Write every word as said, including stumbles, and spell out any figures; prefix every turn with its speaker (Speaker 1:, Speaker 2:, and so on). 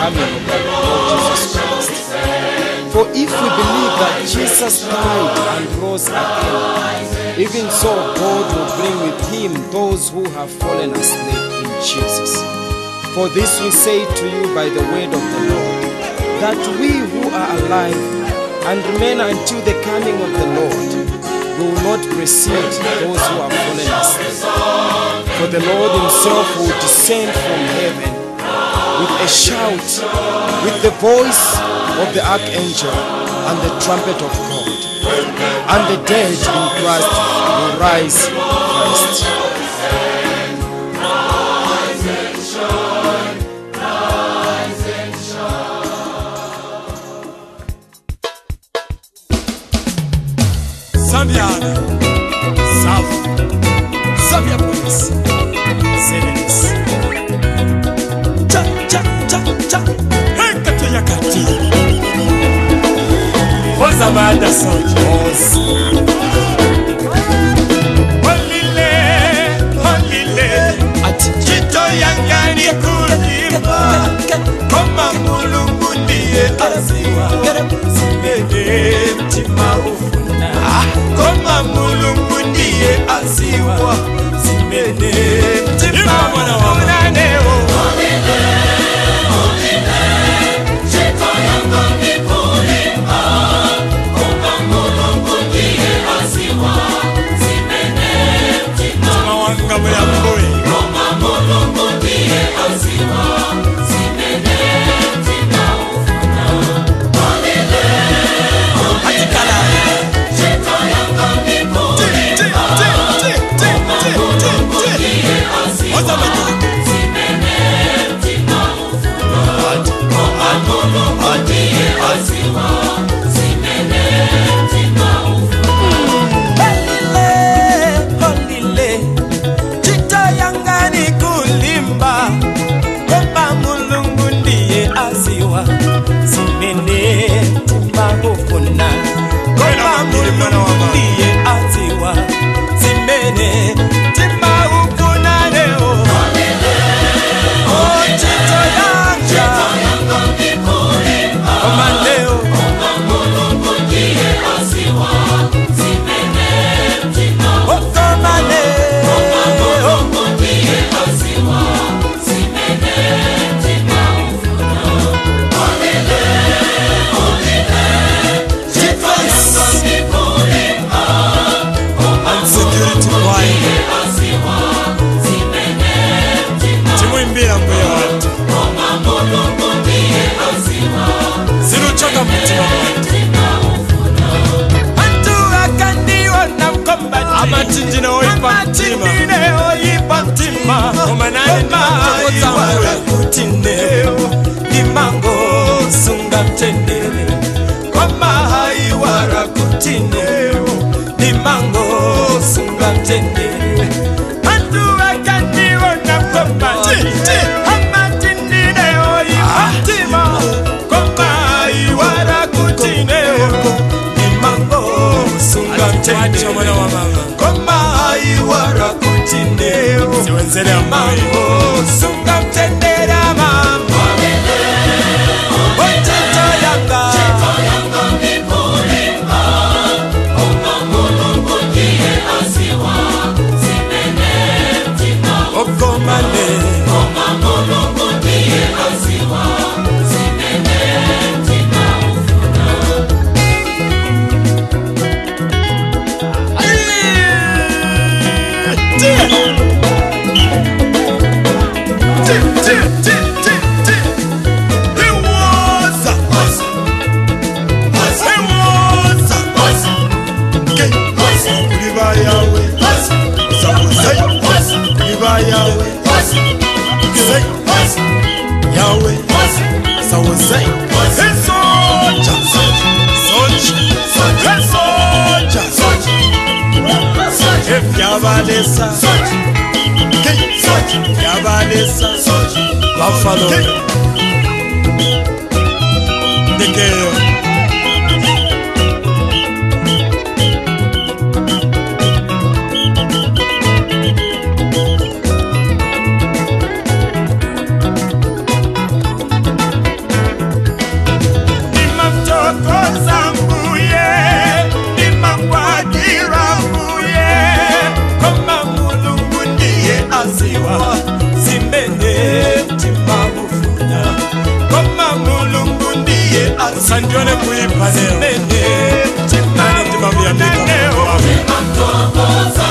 Speaker 1: coming of the Lord Jesus Christ. For if we believe that Jesus died and rose again, even so God will bring with him those who have fallen asleep in Jesus. For this we say to you by the word of the Lord, that we who are alive and remain until the coming of the Lord will not precede those who have fallen asleep. For the Lord himself will descend from heaven with a shout, with the voice of the archangel and the trumpet of God, and the dead in Christ will rise first.
Speaker 2: Sambiana, Sav, Savia Police, Zenex. Cha, cha, cha, cha, Hekatu Yakati. Ozamada Sojos. Holile, Holile, Chito Yangani Kulimba, Koma Mulungu ndiye aziwa, Simene Mtima ufuna. Koma Mulungu ndiye asiwa, Simene Mtima ufuna neo. Holile, Holile, Chito Yangani Kulimba, Koma Mulungu ndiye asiwa, Simene Mtima ufuna. Koma Mulungu ndiye asiwa, Simene Mtima ufuna. Holile, Holile, Chito Yangani Kulimba, Koma Mulungu ndiye asiwa, Simene Mtima ufuna. Koma Mulungu ndiye asiwa, Simene Mtima ufuna. Holile, Holile, Chito Yangani Kulimba, Koma Mulungu ndiye asiwa, Simene Mtima ufuna. Koma Mulungu ndiye asiwa, Simene Mtima ufuna leo. Oh, Chito Yangani Kulimba, Koma leo. Koma Mulungu ndiye asiwa, Simene Mtima ufuna. Koma leo. Koma Mulungu ndiye asiwa, Simene Mtima ufuna. Holile, Holile, Chito Yangani Kulimba, Koma Mulungu ndiye asiwa, Simene Mtima Timuimbira mbuye watu. Koma Mulungu ndiye asiwa, Siruchoka mtima watu. Antu akandiona mkombati, Amatindine oipa mtima, Amatindine oipa mtima, Omanani natokoza mwe, Nimango sunga mtendere, Koma hai warakutine, Nimango sunga mtendere. Antu akandiona mkombati, Amatindine oipa mtima, Koma hai warakutine, Nimango sunga mtendere. Koma hai warakutine, Nimango sunga mtendere mama. Oh, Chito Yangani Kulimba, Koma Mulungu ndiye asiwa, Simene Mtima ufuna. Koma leo. Koma Mulungu ndiye asiwa, Simene Mtima ufuna. Yahweh, so we say, it's soldier, soldier, soldier, soldier. If Yavalesa, soldier, Yavalesa, soldier, Buffalo, the girl. Anjone kuipa leo. Nani timamia mika mwa.